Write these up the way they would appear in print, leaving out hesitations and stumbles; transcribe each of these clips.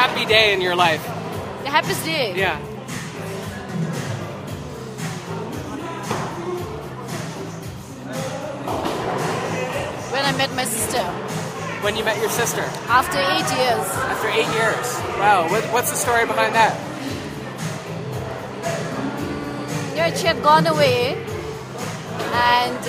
happy day in your life? The happiest day? Yeah. When I met my sister. When you met your sister? After 8 years. After 8 years. Wow. What's the story behind that? Yeah, she had gone away, and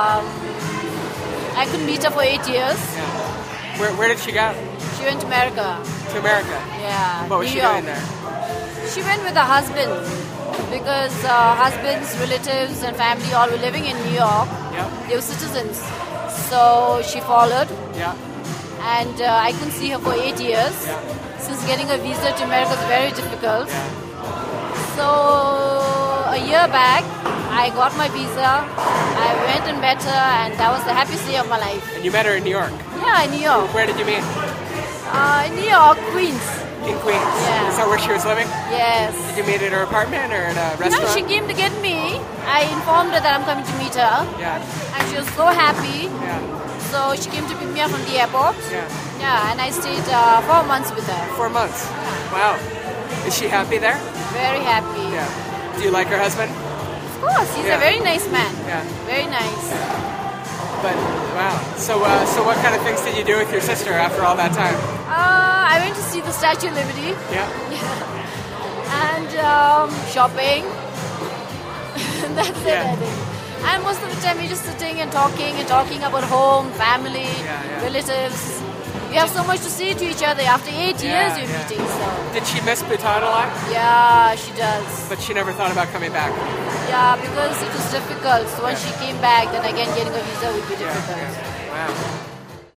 I couldn't meet her for 8 years. Yeah. Where did she go? She went to America. To America? Yeah. What was New she York. doing there? She went with her husband because husband's relatives and family all were living in New York. Yeah. They were citizens. So she followed. Yeah. And I couldn't see her for 8 years. Yeah. Since getting a visa to America is very difficult. Yeah. So a year back, I got my visa. I went and met her, and that was the happiest day of my life. And you met her in New York? Yeah, in New York. Where did you meet? In New York, Queens. In Queens? Yeah. Is that where she was living? Yes. Did you meet at her apartment or at a No, restaurant? she came to get me. I informed her that I'm coming to meet her. Yeah. And she was so happy. Yeah. So she came to pick me up from the airport. Yeah. Yeah, and I stayed 4 months with her. 4 months? Wow. Is she happy there? Very happy. Yeah. Do you like her husband? Of course, he's Yeah. a very nice man. Yeah. Very nice. But, wow. So what kind of things did you do with your sister after all that time? I went to see the Statue of Liberty. Yeah. And shopping. That's it, Yeah. I think. And most of the time we're just sitting and talking about home, family, Yeah. relatives. We have so much to say to each other. After 8 years we're meeting, so. Did she miss Bhutan a lot? Yeah, she does. But she never thought about coming back. Yeah, because it was difficult. So once she came back, then again getting a visa would be difficult. Wow.